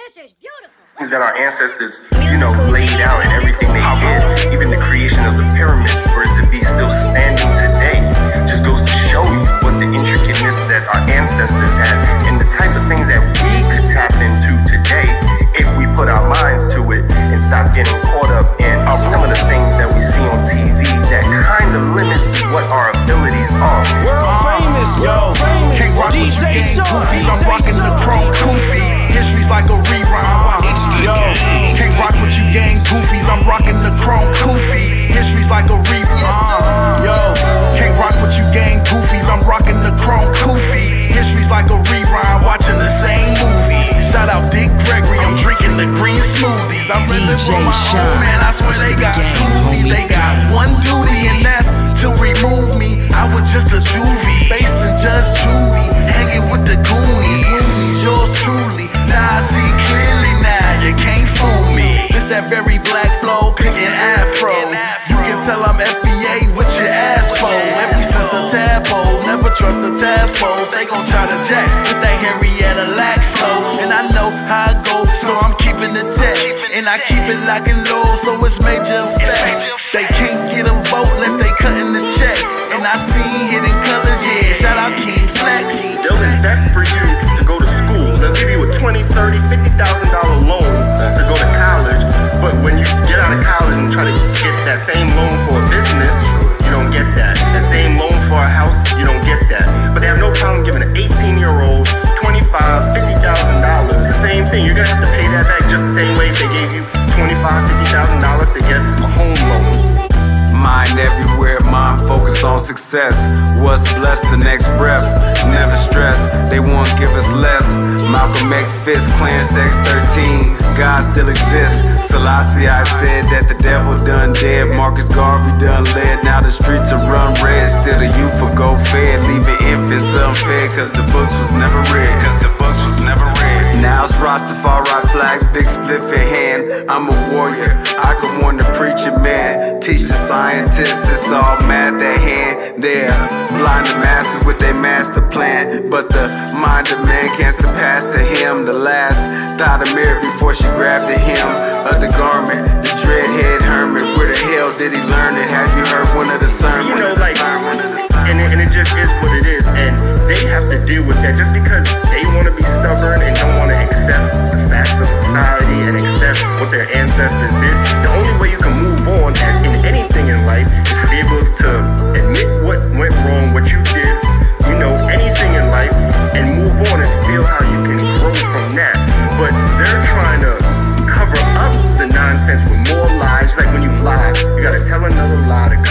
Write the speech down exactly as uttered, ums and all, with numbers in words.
picture's beautiful. Things that our ancestors, you know, laid out and everything they did, even the creation of the pyramids, for it to be still standing today, just goes to show you what the intricateness that our ancestors had and the type of things that we could tap into today if we put our minds to it and stop getting caught up in some of the things that we see on T V that kind of limits what our abilities are. World famous, yo. Can't rock with you gang goofies, I'm rocking the chrome koofy. History's like a rerun. Yo, can't rock with you gang goofies, I'm rocking the chrome koofy. History's like a rerun. Yo, can't rock with you gang goofies, I'm rocking the chrome koofy. History's like a rerun, watching the same movies. Shout out Dick Gregory, I'm drinking the green smoothies. I'm really from my home, man, I swear they got coolies. They got one duty and that's to remove me. I was just a juvie, facing Judge Judy, hanging with the Goonies. Goonies, yours truly. Now I see clearly now, you can't fool me. This that very black flow, picking afro. You can tell I'm F B A with your ass for. Ever since a tadpole, never trust the task force. They gon' try to jack, it's that Henrietta Lack flow. And I know how it go, so I'm keeping the tech. And I keep it lock and low, so it's major effect. They can't get a vote unless they cutting the check. And I seen hidden colors, yeah, shout out King Flex. They'll invest for you to go to school. They'll give you a twenty, thirty, fifty thousand dollar loan to go to college. But when you get out of college and try to get that same loan for a business, you don't get that. The same loan for a house, you don't get that. But they have no problem giving an eighteen year old twenty-five, fifty thousand dollars. The same thing, you're gonna have to pay that back just the same way if they gave you twenty-five, fifty thousand dollars to get a home loan. Mind everywhere, mind focused on success. What's blessed, the next breath. Never stress, they won't give us less. Malcolm X, Fist, Clan X thirteen. God still exists. Selassie, I said that the devil done dead. Marcus Garvey done led. Now the streets are run red. Still the youth will go fed. Leaving infants unfed. Cause the books was never read. Cause the books was never read. Now it's Rastafari flags, big split in hand. I'm a warrior, I could warn the preacher man. Teach the scientists, it's all math at hand. They're blind to master with their master plan. But the mind of man can't surpass to him. The last thought of Mary before she grabbed the hem of the garment. The dreadhead hermit, where the hell did he learn it? Have you heard one of the sermons? You know, like, and it, and it just is what it is. And they have to deal with that just because they want to be stubborn and don't want to accept the facts of society and accept what their ancestors did. The only way you can move on in anything in life is to be able to admit what went wrong, what you did, you know, anything in life, and move on and feel how you can grow from that. But they're trying to cover up the nonsense with more lies. Like when you lie, you gotta tell another lie to